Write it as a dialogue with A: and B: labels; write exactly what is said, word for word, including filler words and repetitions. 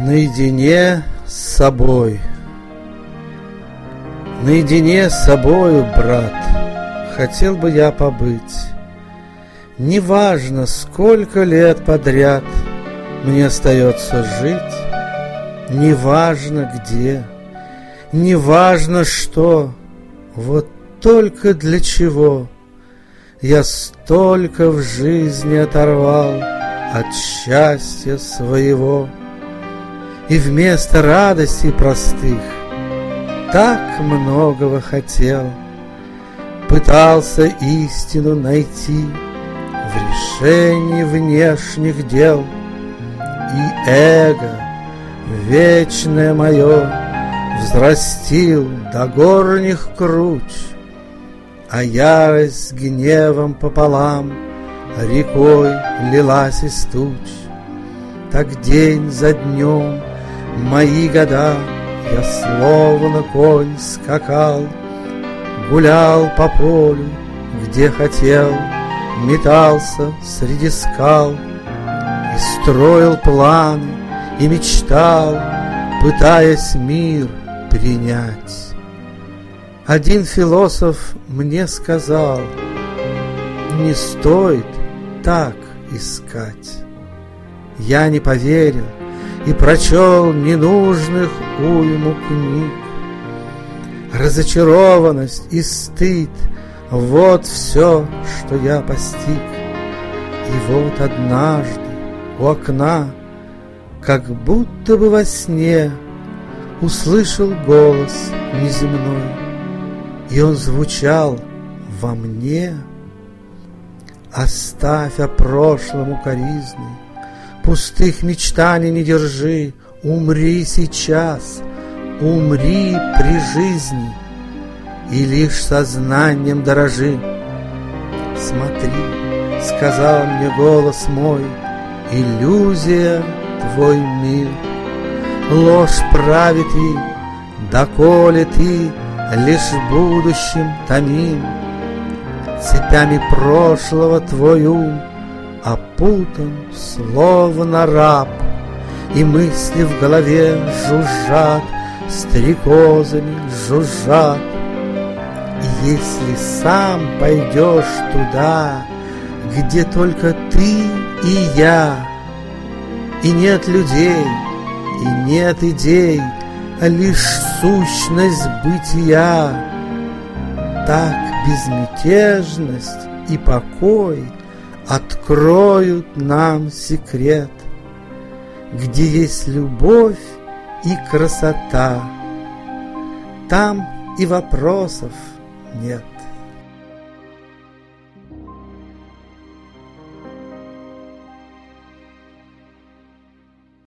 A: Наедине с собой. Наедине с собою, брат, хотел бы я побыть. Неважно, сколько лет подряд мне остается жить, неважно где, неважно что, вот только для чего я столько в жизни оторвал от счастья своего. И вместо радостей простых так многого хотел, пытался истину найти в решении внешних дел. И эго, вечное мое, взрастил до горних круч, а ярость с гневом пополам рекой лилась из туч. Так день за днем мои года я словно конь скакал, гулял по полю, где хотел, метался среди скал и строил планы, и мечтал, пытаясь мир принять. Один философ мне сказал: не стоит так искать. Я не поверил и прочел ненужных уйму книг. Разочарованность и стыд — вот все, что я постиг. И вот однажды у окна, как будто бы во сне, услышал голос неземной, и он звучал во мне: оставь о прошлом укоризны, пустых мечтаний не держи, умри сейчас, умри при жизни, и лишь сознанием дорожи. Смотри, сказал мне голос мой, иллюзия твой мир, ложь правит им, доколе ты лишь будущим томим. Цепями прошлого твой ум опутан, словно раб, и мысли в голове жужжат, стрекозами жужжат. И если сам пойдешь туда, где только ты и я, и нет людей, и нет идей, а лишь сущность бытия, так безмятежность и покой откроют нам секрет, где есть любовь и красота, там и вопросов нет.